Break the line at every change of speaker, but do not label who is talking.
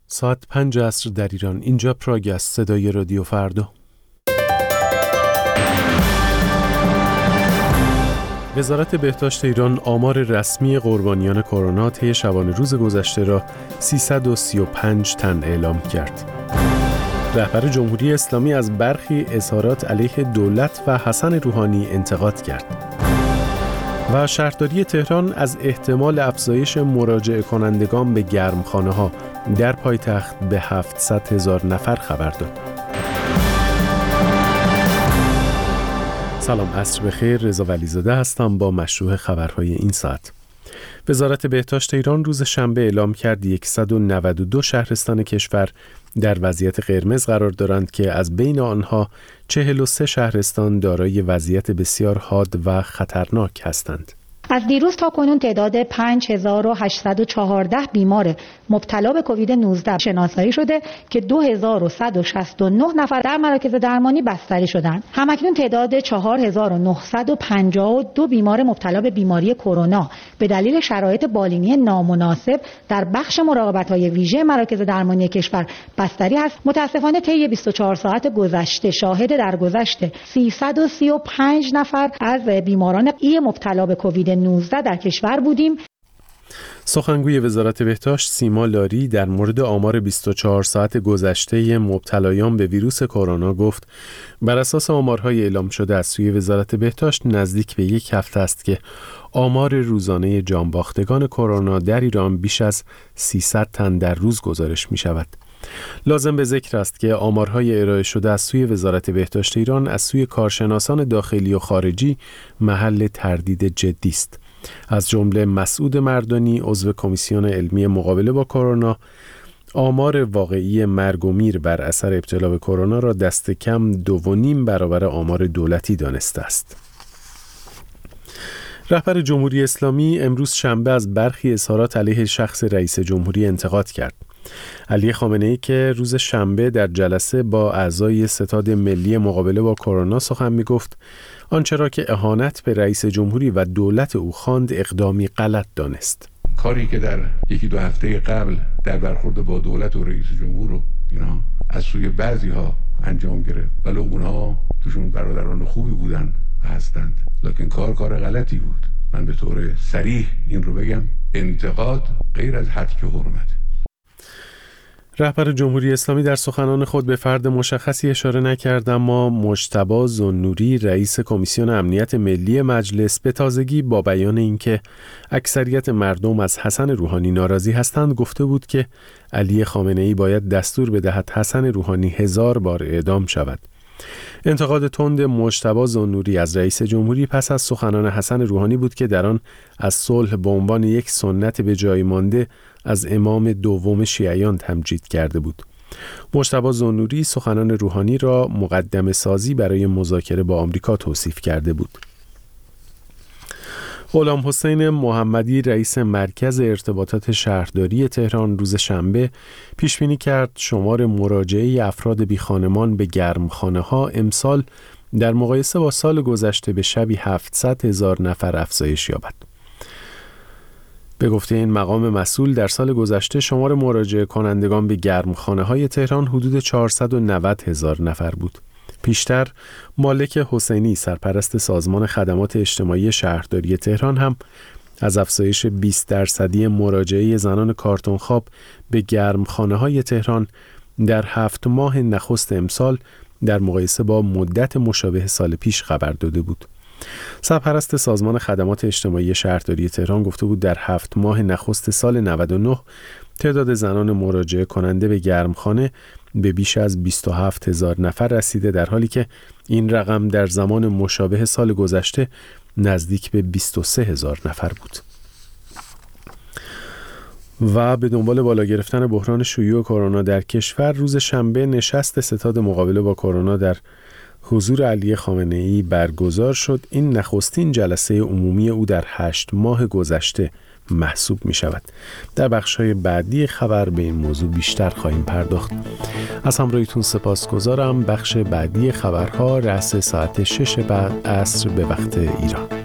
ساعت 5 عصر در ایران. اینجا پراگ است. صدای رادیو فردا. وزارت بهداشت ایران آمار رسمی قربانیان کرونا طی شبانه روز گذشته را 335 تن اعلام کرد. رهبر جمهوری اسلامی از برخی اظهارات علیه دولت و حسن روحانی انتقاد کرد. و شهرداری تهران از احتمال افزایش مراجعه کنندگان به گرمخانه‌ها در پایتخت به 700,000 نفر خبر داد. سلام، عصر بخیر. رضا ولیزاده هستم با مشروع خبرهای این ساعت. وزارت بهداشت ایران روز شنبه اعلام کرد 192 شهرستان کشور در وضعیت قرمز قرار دارند که از بین آنها 43 شهرستان دارای وضعیت بسیار حاد و خطرناک هستند.
از دیروز تا کنون تعداد 5814 بیمار مبتلا به کووید 19 شناسایی شده که 2169 نفر در مراکز درمانی بستری شدند. همکنون تعداد 4952 بیمار مبتلا به بیماری کرونا به دلیل شرایط بالینی نامناسب در بخش مراقبت‌های ویژه مراکز درمانی کشور بستری است. متاسفانه طی 24 ساعت گذشته شاهد درگذشت 335 نفر از بیماران مبتلا به کووید 19 در کشور بودیم.
سخنگوی وزارت بهداشت سیما لاری در مورد آمار 24 ساعت گذشته مبتلایان به ویروس کرونا گفت بر اساس آمارهای اعلام شده از سوی وزارت بهداشت نزدیک به 1 هفته است که آمار روزانه جانباختگان کرونا در ایران بیش از 300 تن در روز گزارش می شود. لازم به ذکر است که آمارهای ارائه شده از سوی وزارت بهداشت ایران از سوی کارشناسان داخلی و خارجی محل تردید جدی است. از جمله مسعود مردانی عضو کمیسیون علمی مقابله با کرونا آمار واقعی مرگ و میر بر اثر ابتلا به کرونا را دست کم 2.5 برابر آمار دولتی دانسته است. رهبر جمهوری اسلامی امروز شنبه از برخی اظهارات علیه شخص رئیس جمهوری انتقاد کرد. علی خامنه‌ای که روز شنبه در جلسه با اعضای ستاد ملی مقابله با کرونا سخن می‌گفت، آنچه را که اهانت به رئیس جمهوری و دولت او خواند اقدامی غلط دانست.
کاری که در 1-2 هفته قبل در برخورد با دولت و رئیس جمهور و اینا از سوی بعضی‌ها انجام گرفت، ولی اونها توشون برادران خوبی بودن و هستند، لکن کار غلطی بود. من به طور صریح این رو بگم، انتقاد غیر از حد که حرمت.
رهبر جمهوری اسلامی در سخنان خود به فرد مشخصی اشاره نکرد، اما مجتبی ذوالنوری رئیس کمیسیون امنیت ملی مجلس به تازگی با بیان اینکه اکثریت مردم از حسن روحانی ناراضی هستند گفته بود که علی خامنه‌ای باید دستور بدهد حسن روحانی 1000 بار اعدام شود. انتقاد تند مجتبی ذوالنوری از رئیس جمهوری پس از سخنان حسن روحانی بود که در آن از صلح به عنوان یک سنت به جای مانده از امام دوم شیعیان تمجید کرده بود. مجتبی ذوالنوری سخنان روحانی را مقدمه سازی برای مذاکره با آمریکا توصیف کرده بود. غلام حسین محمدی رئیس مرکز ارتباطات شهرداری تهران روز شنبه پیش بینی کرد شمار مراجعه افراد بیخانمان به گرمخانه‌ها امسال در مقایسه با سال گذشته به شبی 700,000 نفر افزایش یابد. به گفته این مقام مسئول در سال گذشته شمار مراجعه کنندگان به گرمخانه‌های تهران حدود 490,000 نفر بود. پیشتر مالک حسینی سرپرست سازمان خدمات اجتماعی شهرداری تهران هم از افزایش 20% مراجعه زنان کارتون خواب به گرمخانه‌های تهران در 7 ماه نخست امسال در مقایسه با مدت مشابه سال پیش خبر داده بود. سرپرست سازمان خدمات اجتماعی شهرداری تهران گفته بود در 7 ماه نخست سال 99 تعداد زنان مراجعه کننده به گرمخانه به بیش از 27,000 نفر رسیده، در حالی که این رقم در زمان مشابه سال گذشته نزدیک به 23,000 نفر بود. و به دنبال بالا گرفتن بحران شیوع کرونا در کشور روز شنبه نشست ستاد مقابله با کرونا در حضور علی خامنه‌ای برگزار شد. این نخستین جلسه عمومی او در 8 ماه گذشته محسوب می شود. در بخش‌های بعدی خبر به این موضوع بیشتر خواهیم پرداخت. از همراهیتون سپاسگزارم. بخش بعدی خبرها رأس ساعت 6 بعد عصر به وقت ایران.